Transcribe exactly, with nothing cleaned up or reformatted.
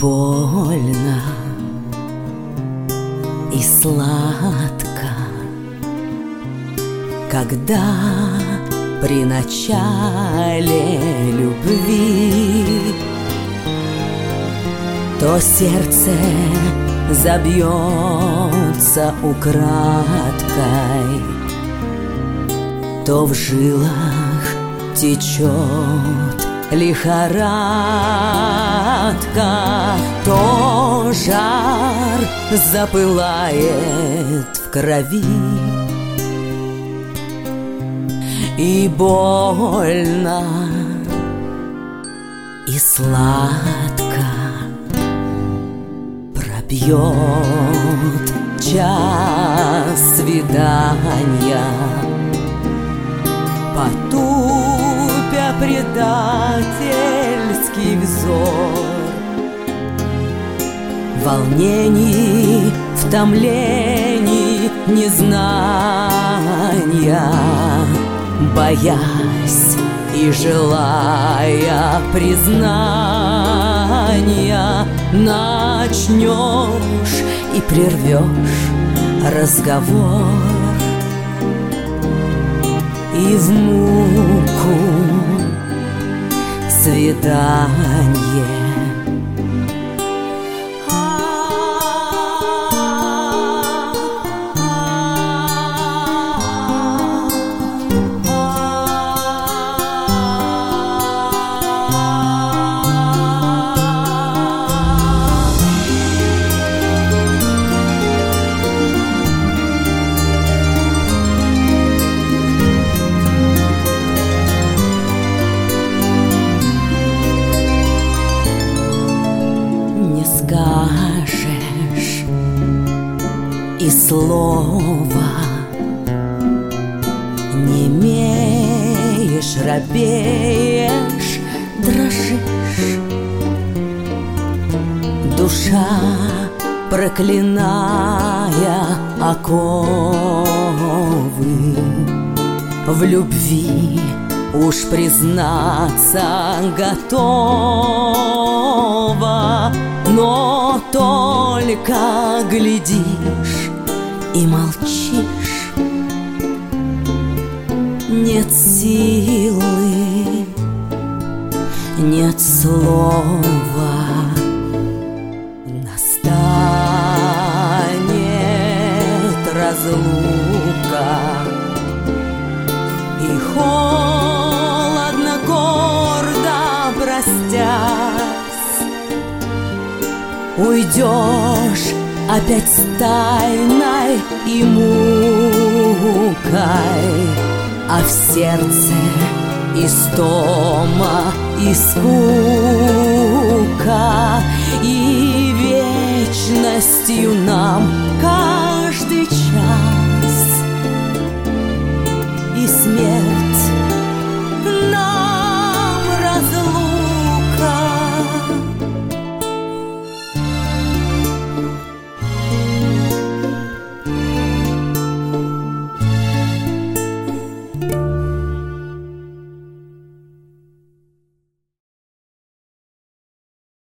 больно, и сладко, когда при начале любви то сердце забьется украдкой, то в жилах течет лихорадка, то жар запылает в крови. И больно, и сладко пробьет час свидания, потупя предательский взор. Волнений, в томлении незнания, боясь и желая признания, начнешь и прервешь разговор. И в муку свидание. Скажешь и слова, немеешь, робеешь, дрожишь. Душа, проклиная оковы, в любви уж признаться готова, но только глядишь и молчишь. Нет силы, нет слова, настанет разлука, и холодно, гордо простясь, уйдешь опять с тайной и мукой, а в сердце истома и скука, и вечностью нам